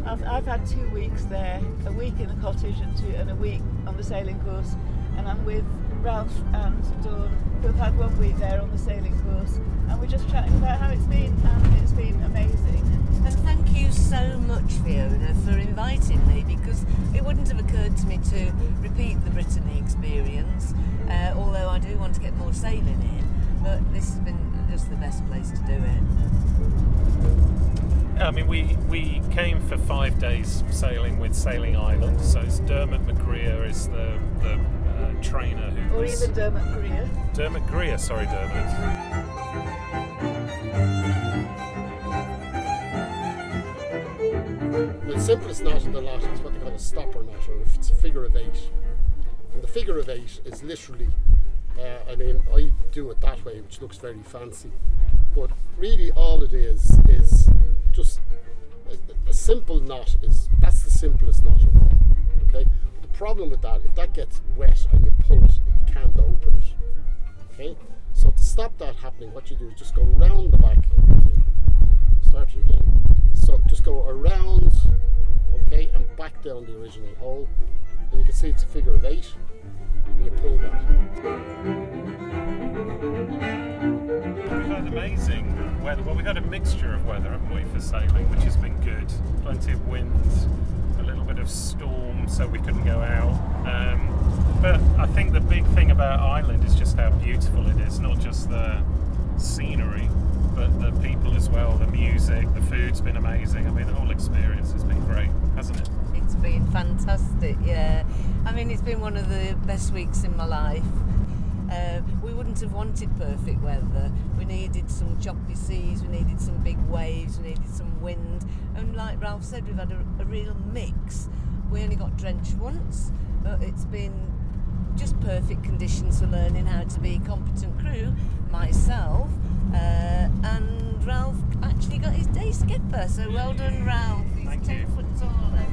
I've had 2 weeks there, a week in the cottage and a week on the sailing course, and I'm with Ralph and Dawn, who have had 1 week there on the sailing course, and we're just chatting about how it's been, and it's been amazing. And thank you so much, Fiona, for inviting me, because it wouldn't have occurred to me to repeat the Brittany experience, although I do want to get more sailing in, but this has been just the best place to do it. I mean, we came for 5 days sailing with Sailing Island, so it's Dermot McGreer is the trainer who Or even Dermot Greer. Dermot Greer, sorry Dermot. The simplest knot in the lot is what they call a stopper knot, or if it's a figure of 8. And the figure of 8 is literally, I do it that way, which looks very fancy. But really all it is just a simple knot. That's the simplest knot of all. Okay? But the problem with that, if that gets wet and you pull it, you can't open it. Okay? So to stop that happening, what you do is just go round the back. Start it again. So just go around, okay, and back down the original hole, and you can see it's a figure of 8, and you pull that. We've had amazing weather. Well, we've had a mixture of weather, haven't we, for sailing, which has been good. Plenty of wind, a little bit of storm, so we couldn't go out. But I think the big thing about Ireland is just how beautiful it is, not just the scenery, but the people as well, the music, the food's been amazing. I mean, the whole experience has been great, hasn't it? It's been fantastic, yeah. I mean, it's been one of the best weeks in my life. We wouldn't have wanted perfect weather. We needed some choppy seas, we needed some big waves, we needed some wind. And like Ralph said, we've had a real mix. We only got drenched once, but it's been just perfect conditions for learning how to be a competent crew. Myself, and Ralph actually got his day skipper, so well done, Ralph. He's Thank 10 you. foot taller.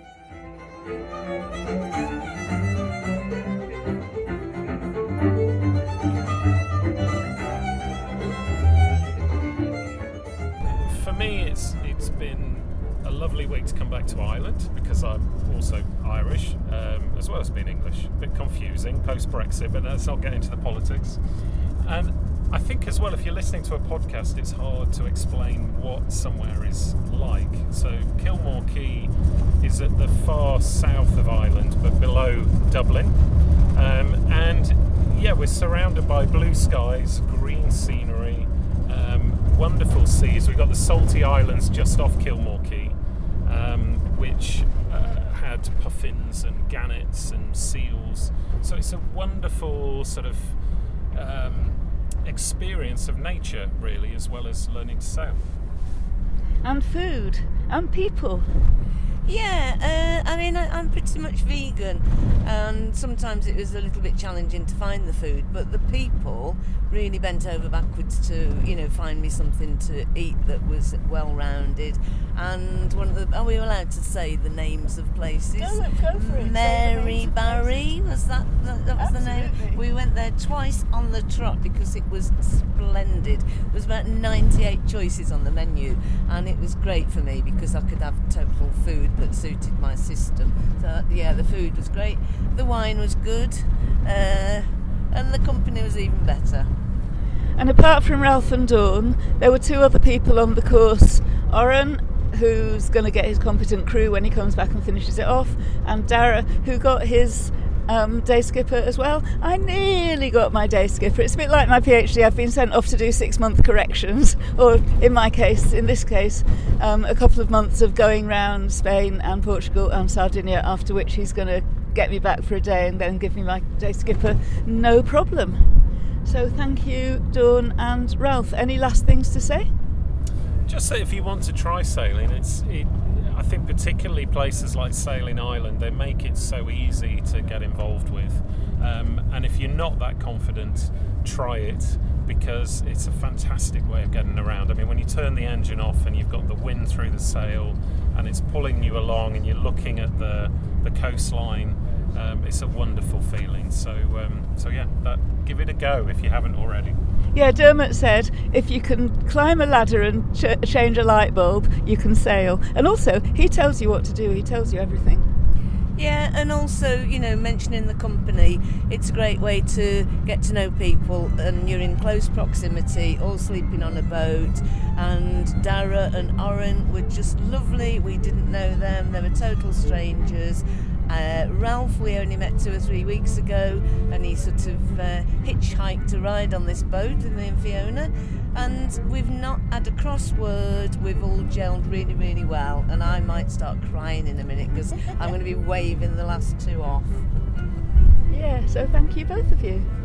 For me, it's been a lovely week to come back to Ireland, because I'm also Irish, as well as being English. A bit confusing post-Brexit, but let's not get into the politics. And I think as well, if you're listening to a podcast, it's hard to explain what somewhere is like. So Kilmore Quay is at the far south of Ireland, but below Dublin. And yeah, we're surrounded by blue skies, green scenery, wonderful seas. We've got the salty islands just off Kilmore Quay, which had puffins and gannets and seals. So it's a wonderful sort of experience of nature, really, as well as learning to sail. And food, and people. Yeah, I mean, I'm pretty much vegan, and sometimes it was a little bit challenging to find the food, but the people really bent over backwards to, find me something to eat that was well-rounded. And one of are we allowed to say the names of places? Go for it. Mary Barry, was that was Absolutely. the name? We went there twice on the trot because it was splendid. There was about 98 choices on the menu, and it was great for me because I could have total food that suited my system. So yeah, the food was great, the wine was good, and the company was even better. And apart from Ralph and Dawn, there were 2 other people on the course. Oren, who's going to get his competent crew when he comes back and finishes it off, and Dara, who got his day skipper as well. I nearly got my day skipper. It's a bit like my PhD. I've been sent off to do 6-month corrections, or in this case, a couple of months of going round Spain and Portugal and Sardinia, after which he's going to get me back for a day and then give me my day skipper, no problem. So thank you, Dawn and Ralph. Any last things to say? Just that if you want to try sailing, I think particularly places like Sailing Island, they make it so easy to get involved with. And if you're not that confident, try it, because it's a fantastic way of getting around. I mean, when you turn the engine off and you've got the wind through the sail and it's pulling you along and you're looking at the coastline, It's a wonderful feeling. So yeah, give it a go if you haven't already. Yeah, Dermot said if you can climb a ladder and change a light bulb, you can sail. And also, he tells you what to do. He tells you everything. Yeah, and also, mentioning the company, it's a great way to get to know people, and you're in close proximity, all sleeping on a boat. And Dara and Oren were just lovely. We didn't know them. They were total strangers. Ralph we only met 2 or 3 weeks ago, and he sort of hitchhiked a ride on this boat with me and Fiona, and we've not had a crossword. We've all gelled really, really well, and I might start crying in a minute because I'm going to be waving the last 2 off. Yeah, so thank you both of you.